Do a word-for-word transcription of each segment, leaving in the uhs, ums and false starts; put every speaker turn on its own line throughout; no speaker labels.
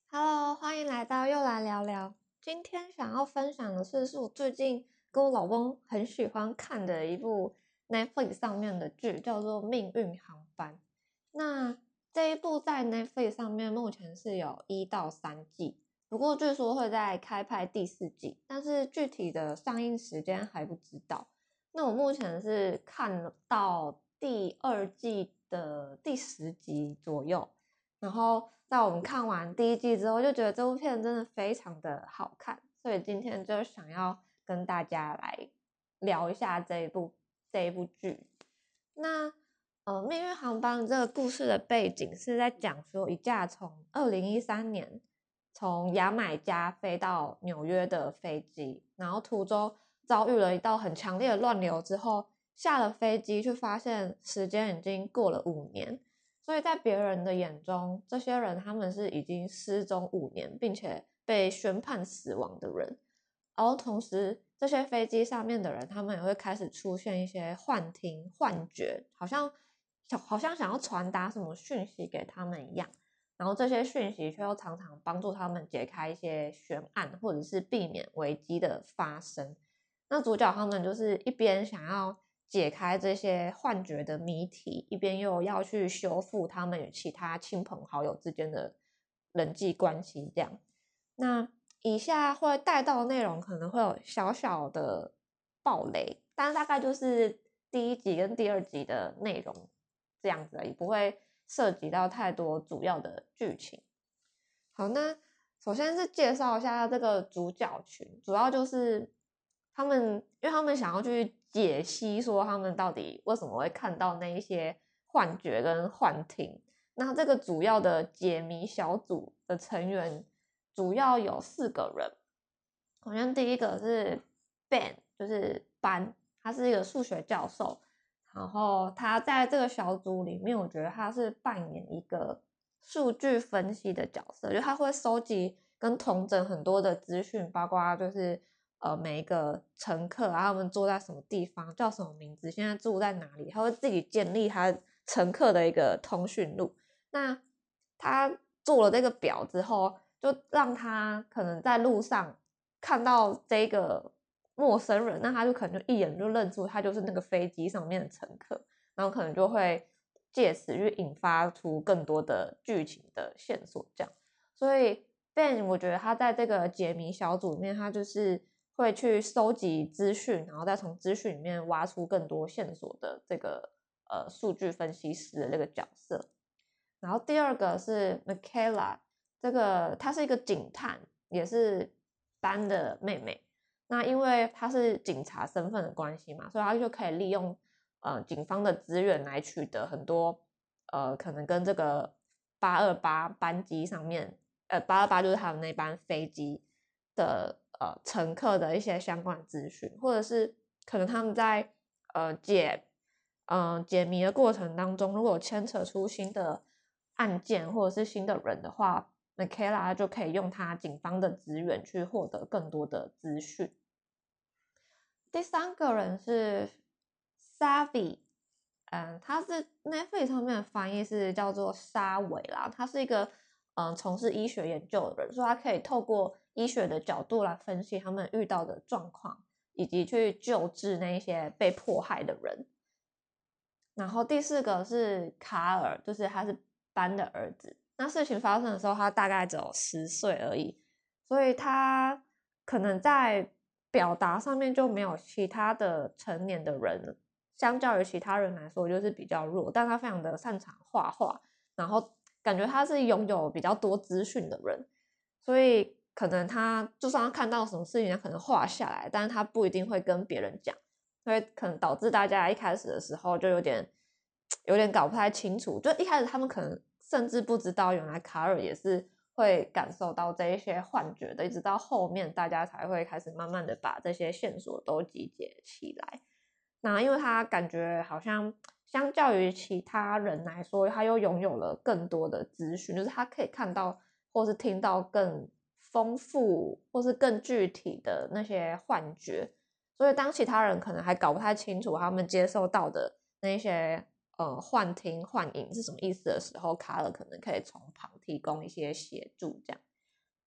Hello，欢迎来到又来聊聊。今天想要分享的是，是我最近跟我老公很喜欢看的一部 Netflix 上面的剧，叫做《命运航班》。那这一部在 Netflix 上面目前是有一到三季，不过据说会在开拍第四季，但是具体的上映时间还不知道。那我目前是看到第二季的第十集左右。然后在我们看完第一季之后，就觉得这部片真的非常的好看，所以今天就想要跟大家来聊一下这一部这一部剧。那呃，命运航班这个故事的背景是在讲说一架从二零一三年从牙买加飞到纽约的飞机，然后途中遭遇了一道很强烈的乱流之后，下了飞机却发现时间已经过了五年。所以在别人的眼中，这些人他们是已经失踪五年，并且被宣判死亡的人。然后同时，这些飞机上面的人，他们也会开始出现一些幻听、幻觉，好像好像想要传达什么讯息给他们一样。然后这些讯息却又常常帮助他们解开一些悬案，或者是避免危机的发生。那主角他们就是一边想要解开这些幻觉的谜题，一边又要去修复他们与其他亲朋好友之间的人际关系这样。那以下会带到的内容可能会有小小的爆雷，但大概就是第一集跟第二集的内容这样子而已，不会涉及到太多主要的剧情。好，那首先是介绍一下这个主角群，主要就是他们，因为他们想要去解析说他们到底为什么会看到那一些幻觉跟幻听。那这个主要的解谜小组的成员主要有四个人，好像第一个是 Ben， 就是班，他是一个数学教授，然后他在这个小组里面，我觉得他是扮演一个数据分析的角色，就他会收集跟统整很多的资讯，包括就是呃每一个乘客啊，他们坐在什么地方，叫什么名字，现在住在哪里，他会自己建立他乘客的一个通讯录。那他做了这个表之后，就让他可能在路上看到这个陌生人，那他就可能就一眼就认出他就是那个飞机上面的乘客，然后可能就会借此去引发出更多的剧情的线索这样。所以 Ben 我觉得他在这个解谜小组里面，他就是会去收集资讯，然后再从资讯里面挖出更多线索的这个呃数据分析师的这个角色。然后第二个是 Michaela， 这个她是一个警探，也是班的妹妹。那因为她是警察身份的关系嘛，所以她就可以利用呃警方的资源来取得很多呃可能跟这个八二八班机上面，呃八二八就是他们那班飞机的呃乘客的一些相关资讯，或者是可能他们在呃解嗯、呃、解谜的过程当中，如果牵扯出新的案件或者是新的人的话，Michaela 就可以用他警方的资源去获得更多的资讯。第三个人是 Savvy， 嗯，他是 Netflix 上面的翻译是叫做沙维啦，他是一个嗯从事医学研究的人，所以他可以透过医学的角度来分析他们遇到的状况，以及去救治那些被迫害的人。然后第四个是卡尔，就是他是班的儿子。那事情发生的时候，他大概只有十岁而已，所以他可能在表达上面就没有其他的成年的人，相较于其他人来说，就是比较弱。但他非常的擅长画画，然后感觉他是拥有比较多资讯的人，所以可能他就算他看到什么事情，他可能画下来，但是他不一定会跟别人讲。所以可能导致大家一开始的时候就有点有点搞不太清楚，就一开始他们可能甚至不知道原来卡尔也是会感受到这一些幻觉的，一直到后面大家才会开始慢慢的把这些线索都集结起来。那因为他感觉好像相较于其他人来说，他又拥有了更多的资讯，就是他可以看到或是听到更丰富或是更具体的那些幻觉。所以当其他人可能还搞不太清楚他们接受到的那些呃幻听幻影是什么意思的时候，卡尔可能可以从旁提供一些协助这样。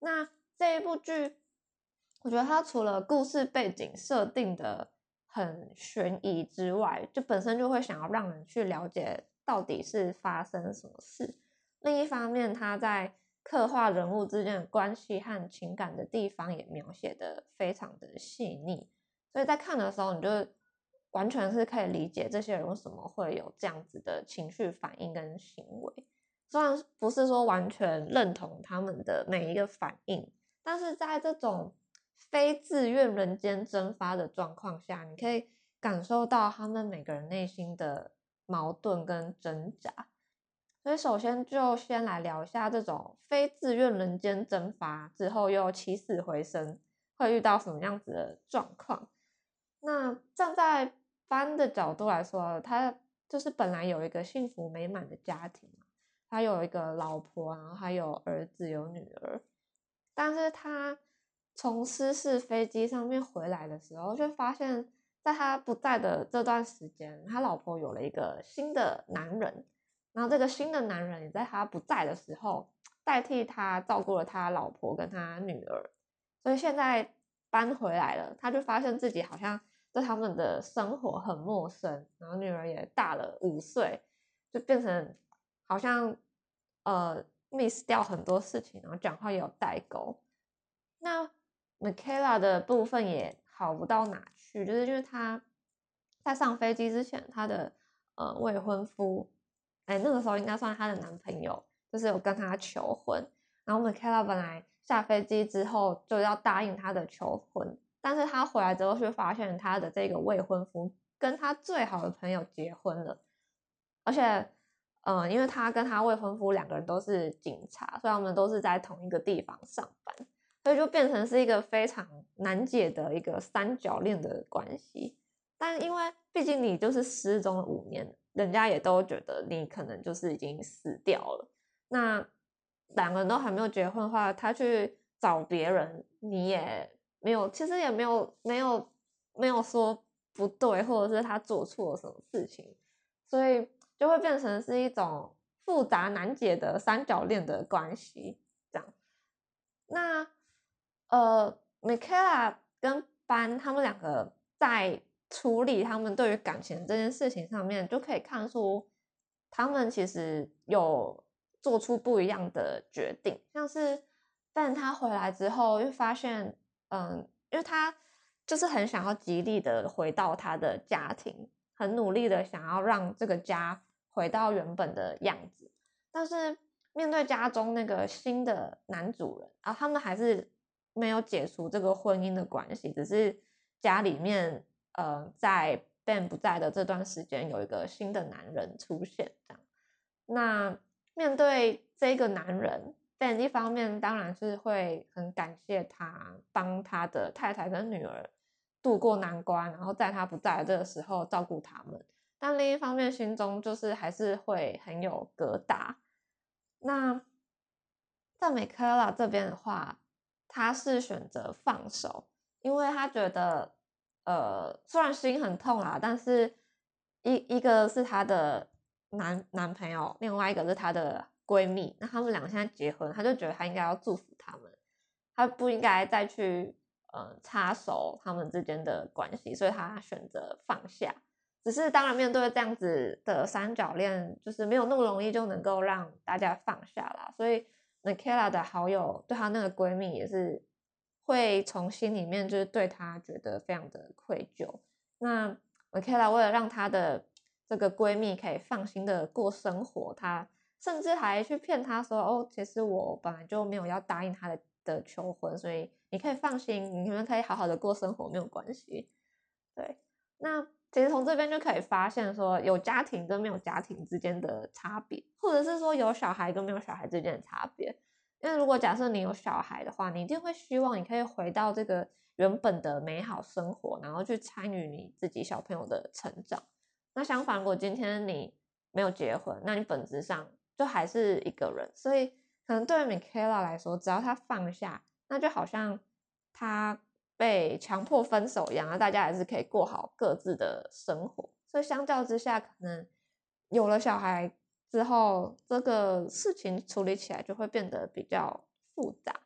那这一部剧，我觉得它除了故事背景设定的很悬疑之外，就本身就会想要让人去了解到底是发生什么事。另一方面，它在刻画人物之间的关系和情感的地方也描写的非常的细腻，所以在看的时候，你就完全是可以理解这些人为什么会有这样子的情绪反应跟行为。虽然不是说完全认同他们的每一个反应，但是在这种非自愿人间蒸发的状况下，你可以感受到他们每个人内心的矛盾跟挣扎。所以首先就先来聊一下这种非自愿人间蒸发之后又起死回生会遇到什么样子的状况。那站在班的角度来说，他就是本来有一个幸福美满的家庭，他有一个老婆，然后还有儿子有女儿，但是他从失事飞机上面回来的时候，就发现在他不在的这段时间，他老婆有了一个新的男人，然后这个新的男人也在他不在的时候代替他照顾了他老婆跟他女儿，所以现在搬回来了，他就发现自己好像对他们的生活很陌生，然后女儿也大了五岁，就变成好像呃 miss 掉很多事情，然后讲话也有代沟。那 Michaela 的部分也好不到哪去，就是因为他在上飞机之前，他的呃未婚夫，哎，那个时候应该算他的男朋友，就是有跟他求婚。然后 Michaela 本来下飞机之后就要答应他的求婚，但是他回来之后却发现他的这个未婚夫跟他最好的朋友结婚了，而且，嗯、呃，因为他跟他未婚夫两个人都是警察，所以他们都是在同一个地方上班，所以就变成是一个非常难解的一个三角恋的关系。但因为毕竟你就是失踪了五年，人家也都觉得你可能就是已经死掉了。那两个人都还没有结婚的话，他去找别人，你也没有，其实也没有没有没有说不对，或者是他做错了什么事情，所以就会变成是一种复杂难解的三角恋的关系。这样，那呃，Michaela 跟班他们两个在处理他们对于感情这件事情上面，就可以看出他们其实有做出不一样的决定。像是 Ben 他回来之后，又发现，嗯，因为他就是很想要极力的回到他的家庭，很努力的想要让这个家回到原本的样子，但是面对家中那个新的男主人啊，他们还是没有解除这个婚姻的关系，只是家里面呃在 Ben 不在的这段时间有一个新的男人出现，这样。那面对这个男人，Ben 一方面当然是会很感谢他帮他的太太跟女儿渡过难关，然后在他不在的这个时候照顾他们，但另一方面心中就是还是会很有疙瘩。那在美克拉这边的话，他是选择放手，因为他觉得，呃，虽然心很痛啦，但是一一个是她的男男朋友，另外一个是她的闺蜜，那他们两个现在结婚，他就觉得他应该要祝福他们，他不应该再去呃插手他们之间的关系，所以他选择放下。只是当然面对这样子的三角恋，就是没有那么容易就能够让大家放下啦，所以 Michaela 的好友对她那个闺蜜也是会从心里面就是对她觉得非常的愧疚。那 Michaela 为了让她的这个闺蜜可以放心的过生活，她甚至还去骗她说：“哦，其实我本来就没有要答应她的的求婚，所以你可以放心，你们可以好好的过生活，没有关系。”对，那其实从这边就可以发现说，有家庭跟没有家庭之间的差别，或者是说有小孩跟没有小孩之间的差别。因为如果假设你有小孩的话，你一定会希望你可以回到这个原本的美好生活，然后去参与你自己小朋友的成长。那相反，如果今天你没有结婚，那你本质上就还是一个人。所以可能对 Michaela 来说，只要他放下，那就好像他被强迫分手一样，那大家还是可以过好各自的生活。所以相较之下，可能有了小孩之后，这个事情处理起来就会变得比较复杂。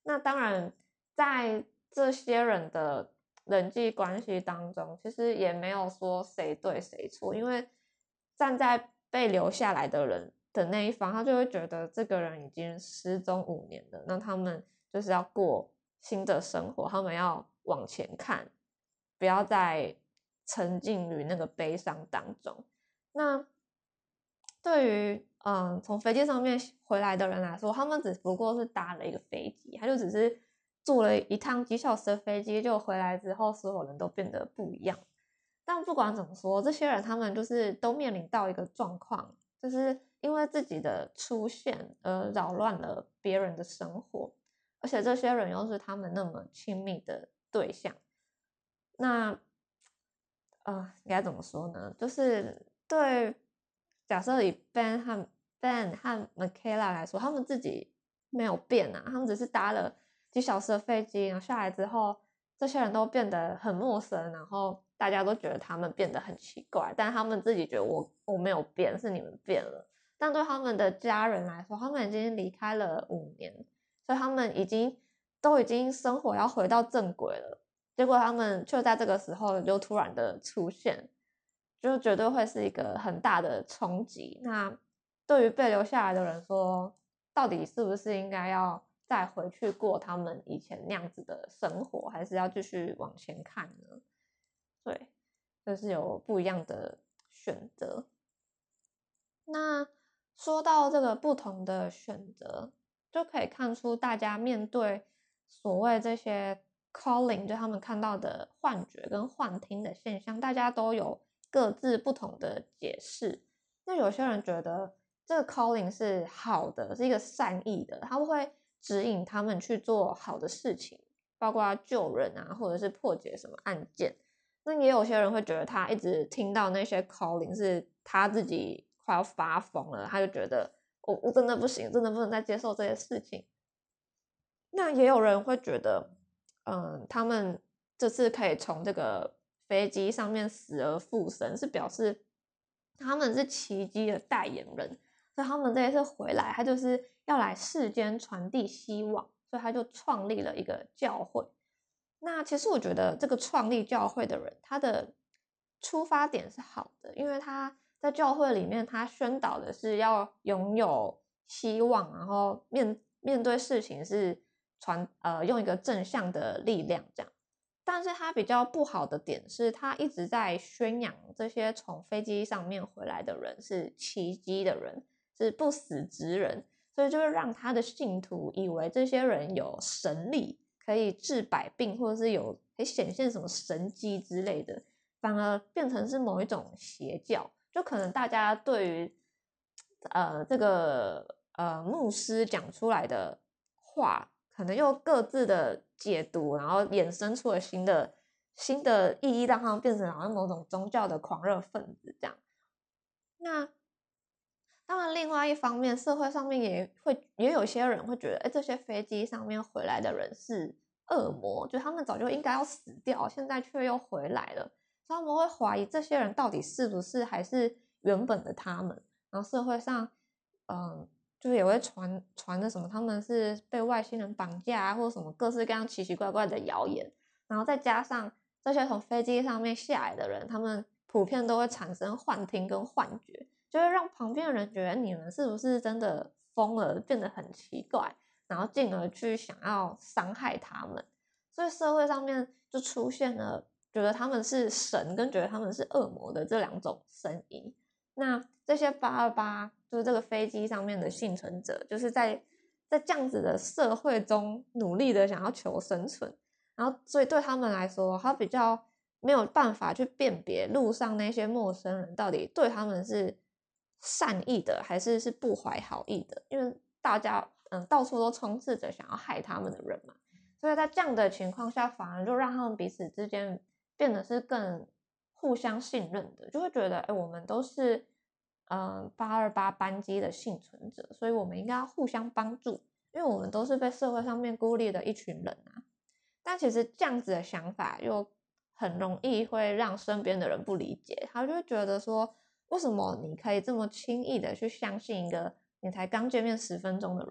那当然，在这些人的人际关系当中，其实也没有说谁对谁错，因为站在被留下来的人的那一方，他就会觉得这个人已经失踪五年了，那他们就是要过新的生活，他们要往前看，不要再沉浸于那个悲伤当中。那对于嗯从飞机上面回来的人来说，他们只不过是搭了一个飞机，他就只是坐了一趟几小时的飞机，就回来之后，所有人都变得不一样。但不管怎么说，这些人他们就是都面临到一个状况，就是因为自己的出现而扰乱了别人的生活，而且这些人又是他们那么亲密的对象。那呃，应该怎么说呢？就是对，假设以 Ben 和 Ben 和 Michaela 来说，他们自己没有变啊，他们只是搭了几小时的飞机，然后下来之后，这些人都变得很陌生，然后大家都觉得他们变得很奇怪，但他们自己觉得我我没有变，是你们变了。但对他们的家人来说，他们已经离开了五年，所以他们已经都已经生活要回到正轨了。结果他们就在这个时候就突然的出现，就绝对会是一个很大的冲击。那对于被留下来的人说，到底是不是应该要再回去过他们以前那样子的生活，还是要继续往前看呢？对，就是有不一样的选择。那说到这个不同的选择，就可以看出大家面对所谓这些 calling， 就他们看到的幻觉跟幻听的现象，大家都有各自不同的解释。那有些人觉得这个 calling 是好的，是一个善意的，他会指引他们去做好的事情，包括救人啊，或者是破解什么案件。那也有些人会觉得他一直听到那些 calling 是他自己快要发疯了，他就觉得我我真的不行，真的不能再接受这些事情。那也有人会觉得，嗯，他们这次可以从这个飞机上面死而复生，是表示他们是奇迹的代言人，所以他们这一次回来，他就是要来世间传递希望，所以他就创立了一个教会。那其实我觉得这个创立教会的人，他的出发点是好的，因为他在教会里面，他宣导的是要拥有希望，然后面面对事情是传呃用一个正向的力量这样。但是他比较不好的点是，他一直在宣扬这些从飞机上面回来的人是奇迹的人，是不死之人，所以就会让他的信徒以为这些人有神力，可以治百病，或者是有可以显现什么神迹之类的，反而变成是某一种邪教。就可能大家对于呃这个呃牧师讲出来的话，可能又各自的解读，然后衍生出了新的新的意义，让他们变成好像某种宗教的狂热分子这样。那当然，另外一方面，社会上面也会也有些人会觉得，哎，这些飞机上面回来的人是恶魔，就他们早就应该要死掉，现在却又回来了，所以他们会怀疑这些人到底是不是还是原本的他们。然后社会上，嗯，就是也会传传的什么他们是被外星人绑架啊，或者什么各式各样奇奇怪怪的谣言。然后再加上这些从飞机上面下来的人，他们普遍都会产生幻听跟幻觉。就会让旁边的人觉得你们是不是真的疯了，变得很奇怪，然后进而去想要伤害他们。所以社会上面就出现了觉得他们是神跟觉得他们是恶魔的这两种声音。那这些八二八就是这个飞机上面的幸存者，就是在在这样子的社会中努力的想要求生存，然后所以对他们来说，他比较没有办法去辨别路上那些陌生人到底对他们是善意的还是是不怀好意的，因为大家嗯到处都充斥着想要害他们的人嘛，所以在这样的情况下，反而就让他们彼此之间变得是更互相信任的，就会觉得哎，我们都是嗯八二八班机的幸存者，所以我们应该要互相帮助，因为我们都是被社会上面孤立的一群人啊。但其实这样子的想法又很容易会让身边的人不理解，他就会觉得说，为什么你可以这么轻易的去相信一个你才刚见面十分钟的人，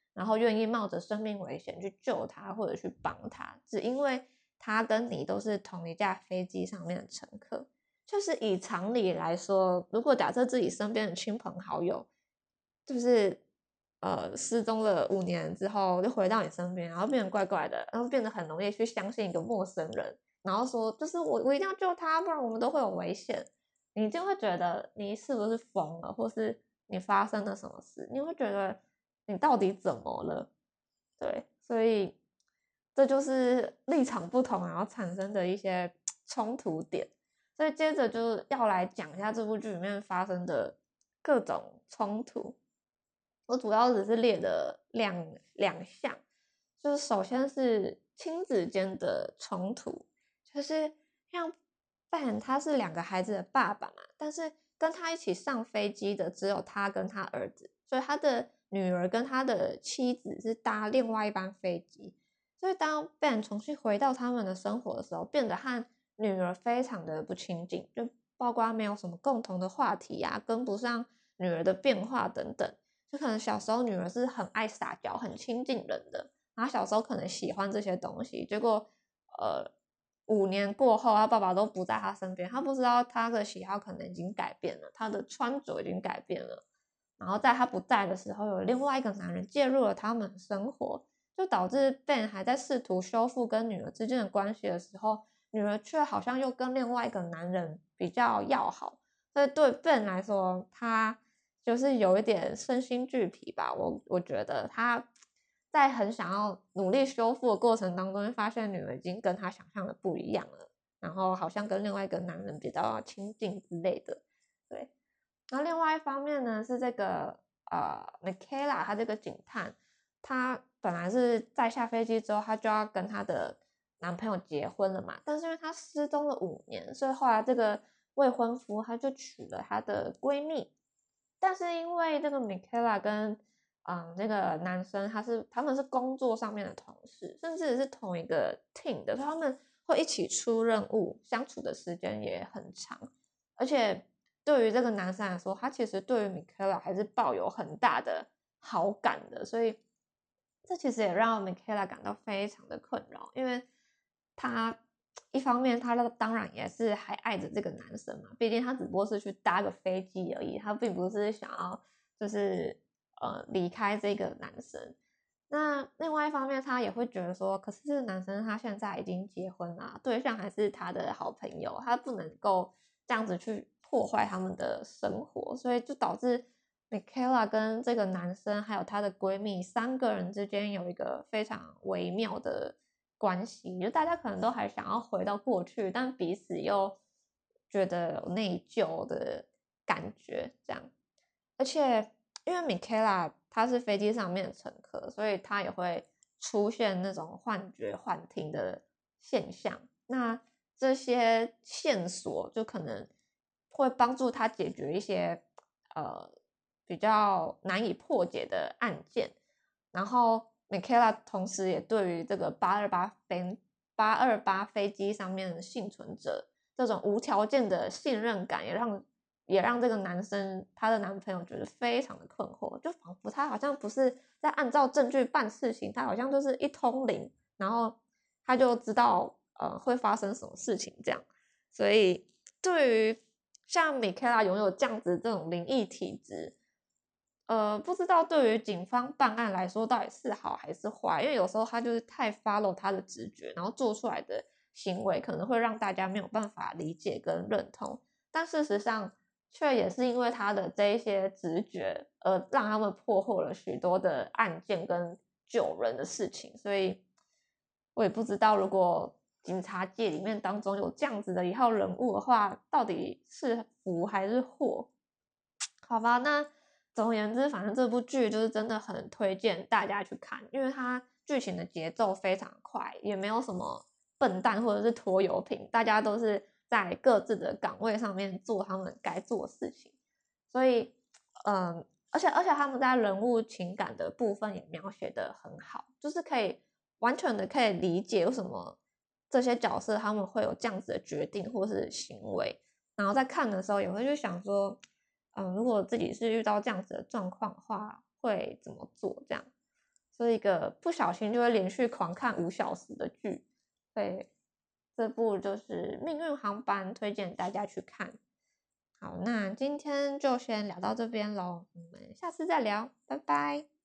然后愿意冒着生命危险去救他或者去帮他，只因为他跟你都是同一架飞机上面的乘客。就是以常理来说，如果假设自己身边的亲朋好友就是呃失踪了五年之后就回到你身边，然后变得怪怪的，然后变得很容易去相信一个陌生人，然后说就是我我一定要救他，不然我们都会有危险，你就会觉得你是不是疯了，或是你发生了什么事，你会觉得你到底怎么了？对，所以这就是立场不同然后产生的一些冲突点。所以接着就要来讲一下这部剧里面发生的各种冲突。我主要只是列的两两项，就是首先是亲子间的冲突，就是像 Ben 他是两个孩子的爸爸嘛，但是跟他一起上飞机的只有他跟他儿子，所以他的女儿跟他的妻子是搭另外一班飞机。所以当 Ben 重新回到他们的生活的时候，变得和女儿非常的不亲近，就包括没有什么共同的话题啊，跟不上女儿的变化等等。就可能小时候女儿是很爱撒娇、很亲近人的，然后小时候可能喜欢这些东西，结果呃五年过后，他爸爸都不在他身边，他不知道他的喜好可能已经改变了，他的穿着已经改变了，然后在他不在的时候，有另外一个男人介入了他们的生活，就导致 Ben 还在试图修复跟女儿之间的关系的时候，女儿却好像又跟另外一个男人比较要好，所以对 Ben 来说，他就是有一点身心俱疲吧。我我觉得他在很想要努力修复的过程当中，会发现女儿已经跟他想象的不一样了，然后好像跟另外一个男人比较亲近之类的。对，然后另外一方面呢，是这个呃 Michaela 她这个警探，她本来是在下飞机之后，她就要跟她的男朋友结婚了嘛，但是因为她失踪了五年，所以后来这个未婚夫他就娶了她的闺蜜。但是因为这个 Michaela 跟嗯那个男生他是他们是工作上面的同事，甚至是同一个 team 的，所以他们会一起出任务，相处的时间也很长。而且对于这个男生来说，他其实对于 Michaela 还是抱有很大的好感的，所以这其实也让 Michaela 感到非常的困扰，因为他一方面他当然也是还爱着这个男生嘛，毕竟他只不过是去搭个飞机而已，他并不是想要就是呃离开这个男生。那另外一方面，他也会觉得说，可是这个男生他现在已经结婚了，对象还是他的好朋友，他不能够这样子去破坏他们的生活，所以就导致 Michaela 跟这个男生还有她的闺蜜三个人之间有一个非常微妙的关系，就大家可能都还想要回到过去，但彼此又觉得有内疚的感觉，这样。而且因为 Michaela 她是飞机上面的乘客，所以她也会出现那种幻觉、幻听的现象。那这些线索就可能会帮助她解决一些呃比较难以破解的案件。然后 Michaela 同时也对于这个八二八飞八二八飞机上面的幸存者这种无条件的信任感，也让也让这个男生他的男朋友觉得非常的困惑，就仿佛他好像不是在按照证据办事情，他好像就是一通灵，然后他就知道呃会发生什么事情这样。所以对于像米凯拉拥有这样子这种灵异体质，呃，不知道对于警方办案来说到底是好还是坏，因为有时候他就是太 follow 他的直觉，然后做出来的行为可能会让大家没有办法理解跟认同，但事实上却也是因为他的这一些直觉，而让他们破获了许多的案件跟救人的事情，所以我也不知道如果警察界里面当中有这样子的一号人物的话，到底是福还是祸？好吧，那总而言之，反正这部剧就是真的很推荐大家去看，因为它剧情的节奏非常快，也没有什么笨蛋或者是拖油瓶，大家都是在各自的岗位上面做他们该做的事情，所以，嗯，而且而且他们在人物情感的部分也描写的很好，就是可以完全的可以理解为什么这些角色他们会有这样子的决定或是行为，然后在看的时候也会去想说，嗯，如果自己是遇到这样子的状况的话，会怎么做？这样， 是一个不小心就会连续狂看五小时的剧。对，这部就是《命运航班》，推荐大家去看。好，那今天就先聊到这边咯，我们下次再聊，拜拜。